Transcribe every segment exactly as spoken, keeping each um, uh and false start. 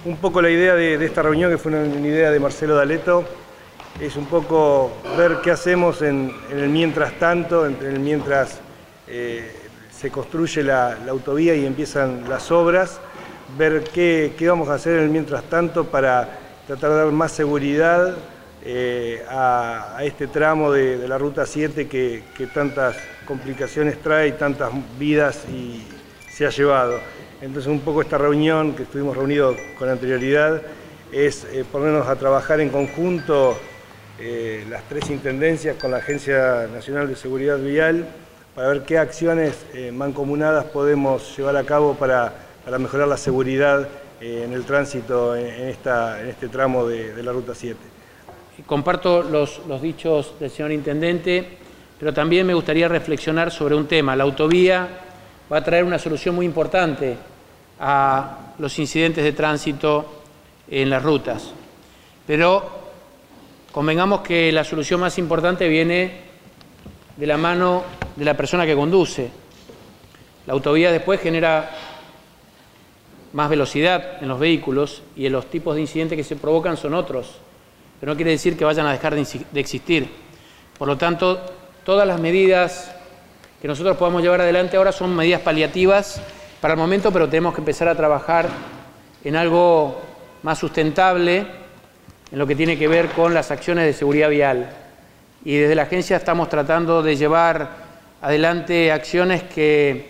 Un poco la idea de, de esta reunión, que fue una, una idea de Marcelo D'Aleto, es un poco ver qué hacemos en, en el mientras tanto, en el mientras eh, se construye la, la autovía y empiezan las obras, ver qué, qué vamos a hacer en el mientras tanto para tratar de dar más seguridad eh, a, a este tramo de, de la Ruta siete que, que tantas complicaciones trae y tantas vidas y se ha llevado. Entonces un poco esta reunión, que estuvimos reunidos con anterioridad, es eh, ponernos a trabajar en conjunto eh, las tres intendencias con la Agencia Nacional de Seguridad Vial para ver qué acciones eh, mancomunadas podemos llevar a cabo para, para mejorar la seguridad eh, en el tránsito en, en, esta, en este tramo de, de la Ruta siete. Comparto los, los dichos del señor Intendente, pero también me gustaría reflexionar sobre un tema. La autovía va a traer una solución muy importante a los incidentes de tránsito en las rutas. Pero convengamos que la solución más importante viene de la mano de la persona que conduce. La autovía después genera más velocidad en los vehículos y los tipos de incidentes que se provocan son otros, pero no quiere decir que vayan a dejar de existir. Por lo tanto, todas las medidas que nosotros podamos llevar adelante ahora son medidas paliativas para el momento, pero tenemos que empezar a trabajar en algo más sustentable, en lo que tiene que ver con las acciones de seguridad vial. Y desde la agencia estamos tratando de llevar adelante acciones que,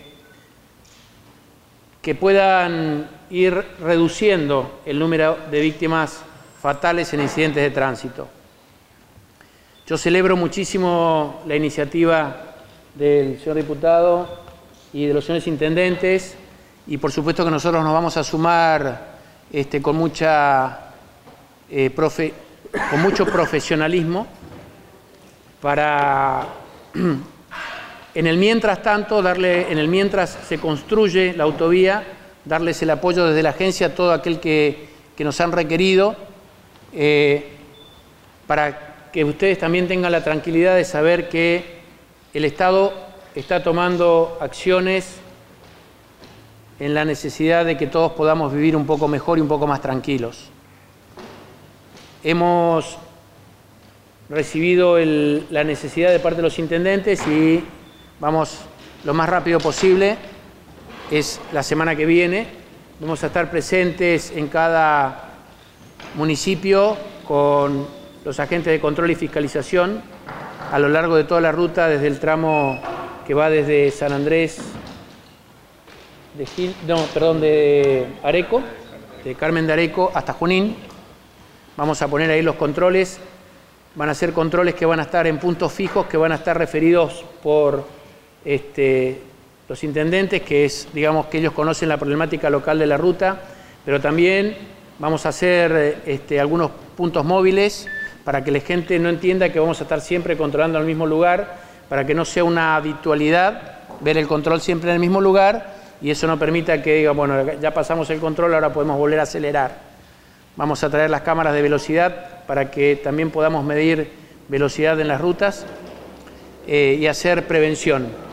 que puedan ir reduciendo el número de víctimas fatales en incidentes de tránsito. Yo celebro muchísimo la iniciativa del señor diputado y de los señores intendentes, y por supuesto que nosotros nos vamos a sumar este, con, mucha, eh, profe, con mucho profesionalismo para, en el mientras tanto, darle, en el mientras se construye la autovía, darles el apoyo desde la agencia a todo aquel que, que nos han requerido, eh, para que ustedes también tengan la tranquilidad de saber que el Estado está tomando acciones en la necesidad de que todos podamos vivir un poco mejor y un poco más tranquilos. Hemos recibido el, la necesidad de parte de los intendentes y vamos lo más rápido posible. Es la semana que viene. Vamos a estar presentes en cada municipio con los agentes de control y fiscalización a lo largo de toda la ruta, desde el tramo que va desde San Andrés, de Gil, no, perdón, de Areco, de Carmen de Areco hasta Junín. Vamos a poner ahí los controles. Van a ser controles que van a estar en puntos fijos, que van a estar referidos por este, los intendentes, que es, digamos, que ellos conocen la problemática local de la ruta, pero también vamos a hacer este, algunos puntos móviles para que la gente no entienda que vamos a estar siempre controlando en el mismo lugar, para que no sea una habitualidad ver el control siempre en el mismo lugar y eso no permita que diga, bueno, ya pasamos el control, ahora podemos volver a acelerar. Vamos a traer las cámaras de velocidad para que también podamos medir velocidad en las rutas eh, y hacer prevención.